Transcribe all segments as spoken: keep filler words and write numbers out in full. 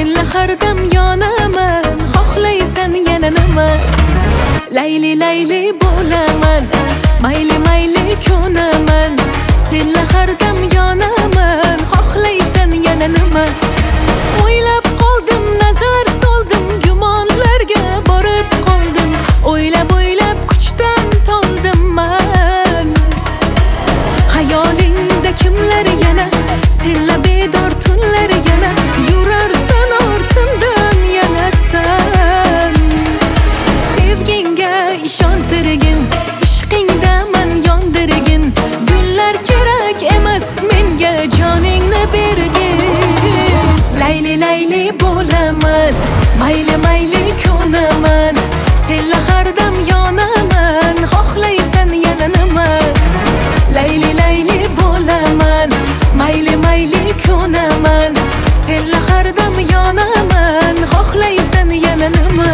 senla har dam yonaman, xohlaysan yana nima? Layli layli bo'laman, mayli mayli ko'naman, senla har dam yonaman, xohlaysan yana nima? O'ylab qoldim, nazar soldim, gumonlarga borib qoldim, o'ylab o'ylab kuchdan toldim man. Xayolingda kimlar yana, senla bedor tunlar yana, yurarsan ortimdan yanasan. Sevginga ishontirgin, ishqingda man yondirgin, gullar kerak emas menga, joningni bergin. Layli layli bo'laman, mayli mayli ko'naman, senla har dam yonaman, xohlaysan yana nima? Layli layli bo'laman, mayli mayli ko'naman, senla har dam yonaman, xohlaysan yana nima?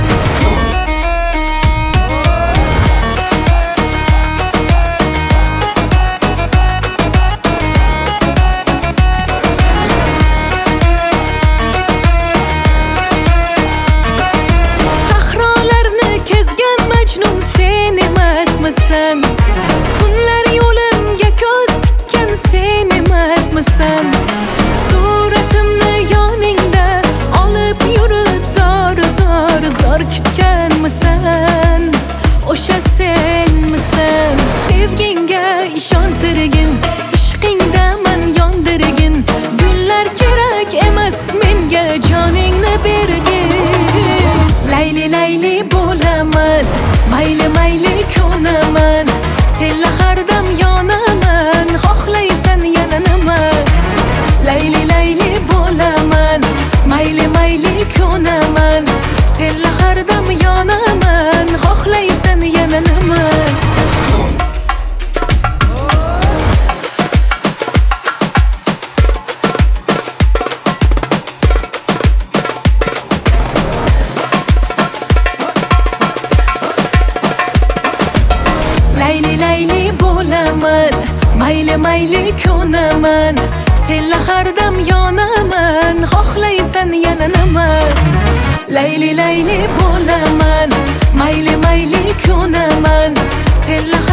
Sen emasmisan? Tunlar yo'limga ko'z tikkan sen emasmisan? Suratimni yoningda olib yurib zor zor zor kutganmisan? O'sha senmisan? Sevginga ishontirgin, ishqingda man yondirgin, gullar kerak emas menga, joningni bergin. Layli layli bo'laman, mayli mayli ko'naman, senla har dam yonaman, xohlaysan yana nima? Layli layli bo'laman, mayli mayli ko'naman, senla har dam yonaman, xohlaysan yana nima? Layli layli bo'laman, mayli mayli ko'naman, senla har dam yonaman, xohlaysan yana nima? Layli layli bo'laman, mayli mayli ko'naman, senla